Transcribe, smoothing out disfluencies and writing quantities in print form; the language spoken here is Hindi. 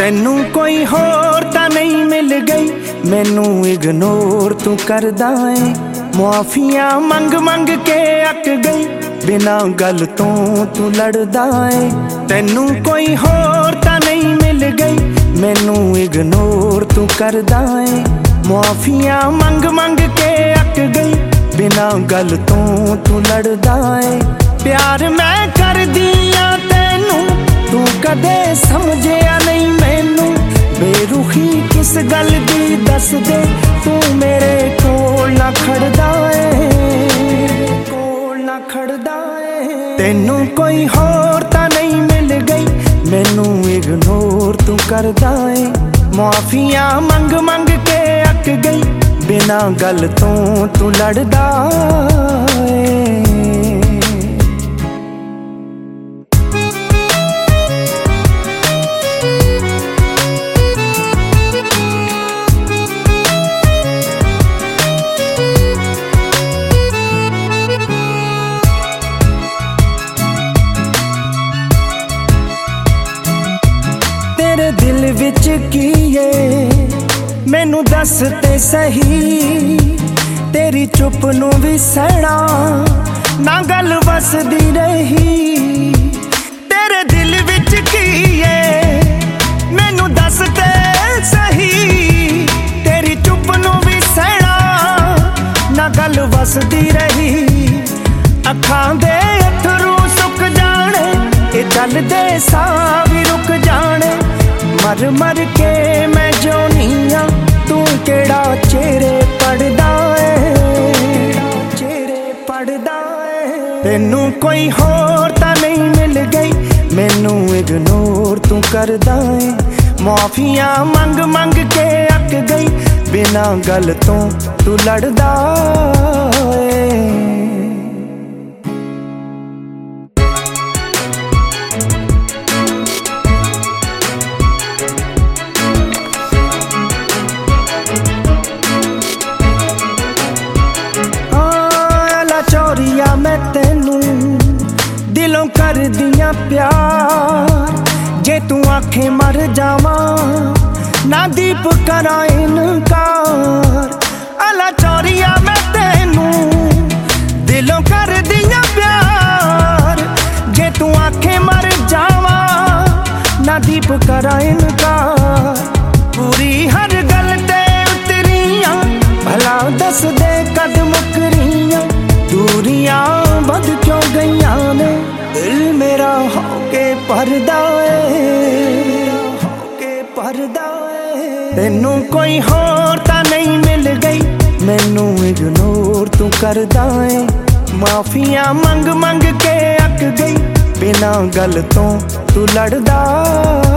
तैनू कोई होर तां नहीं मिल गई, मैनू इग्नोर तू करदा है। मुआफियां मंग मंग के अक गई, बिना गल तो तू लड़दा है। तैनू कोई होर तां नहीं मिल गई, मैनू इग्नोर तू करदा है। मुआफियां मंग मंग के अक गई, बिना गल तो तू लड़दा है। प्यार मैं कर दिया तैनू, तू कदे समझिया नहीं मैनू। बेरुखी किस गल दी दस दे, तू मेरे कोल ना खड़दा है, कोल ना खड़दा है। तैनू कोई होर तां नहीं मिल गई, मैनू इग्नोर तू करदा है। मुआफियां मंग मंग के अक गई, बिना गल तो तू लड़दा है। तेरे दिल विच की है मैनू दस ते सही, तेरी चुप नू भी सहना ना गल वसदी रही। तेरे दिल विच की है मैनू दस ते सही, तेरी चुप नू भी सहना ना गल वसदी रही। अखां दे अथरू सुक जाने, ये चलदे साह भी रुक जाने। मर मर के मैं जोनिया, तू केड़ा चेहरे पढ़दा है, चेहरे पढ़दा है। तैनू कोई होर तां नहीं मिल गई, मैनू इग्नोर तू करदा है। मुआफियां मंग मंग के अक गई, बिना गल तो तू लड़दा है। चोरिया मैं तैनू दिलों कर दिया प्यार, जे तू आखे मर जावा ना दीप करा इनकार। अला चोरिया मैं तैनू दिलों कर दिया प्यार, जे तू आखे मर जावा ना दीप करा इनकार। पूरी हर गल ते उतरियां, भला दस दे कद मुकरियां। दूरियां बद क्यों गईयां ने, दिल मेरा होके परदा है, होके परदा है। तैनू कोई होर तां नहीं मिल गई, मैनू इग्नोर तू करदा है। माफियां मंग मंग के अक गई, बिना गल तो तू लड़दा